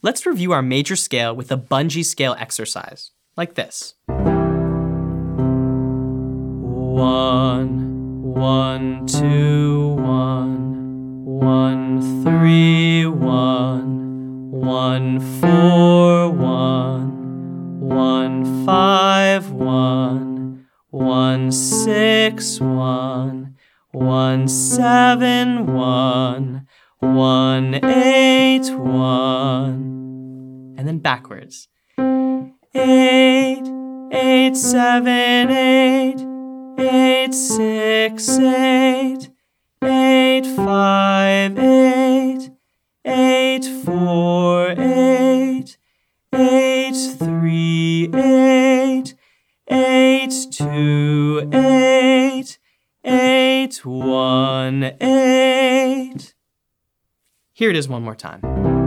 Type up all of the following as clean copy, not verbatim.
Let's review our major scale with a bungee scale exercise, like this. 1, 1, 2, 1, 1, 3, 1, 1, 4, 1, 1, 5, 1, 1, 6, 1, 1, 7, 1, 1, 8, 1. And then backwards. 8, 8, 7, 8, 8, 6, 8, 8, 5, 8, 8, 4, 8, 8, 3, 8, 8, 2, 8, 8, 1, 8. Here it is one more time.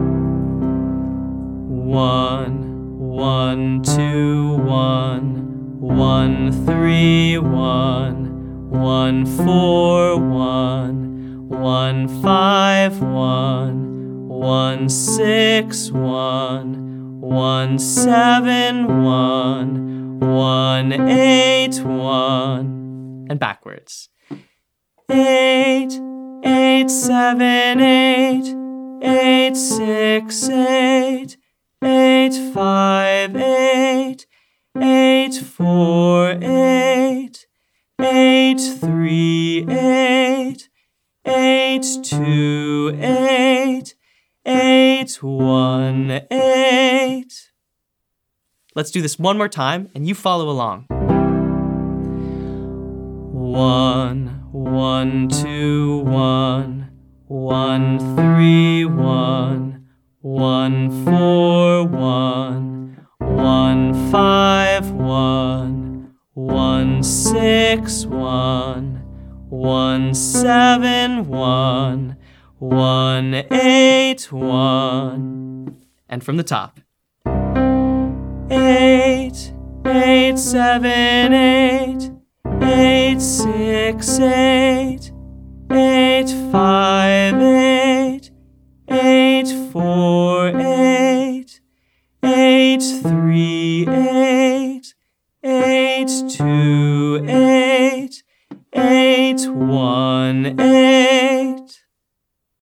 1, 1, 2, 1, 1, 3, 1, 1, 4, 1, 1, 5, 1, 1, 6, 1, 1, 7, 1, 1, 8, 1. And backwards. 8, 8, 7, 8, 8, 6, 8, 8, 5, 8, 8, 4, 8, 8, 3, 8, 8, 2, 8, 8, 1, 8. Let's do this one more time, and you follow along. 1, 1, 2, 1, 1, 3, 1, 1, 4, 1, 1, 5, 1, 1, 6, 1, 1, 7, 1, 1, 8, 1. And from the top. 8, 8, 7, 8, 8, 6, 8, 8, 5, 8, 8, 4, 8, 8, 3, 8, 8, 2, 8, 8, 1, 8.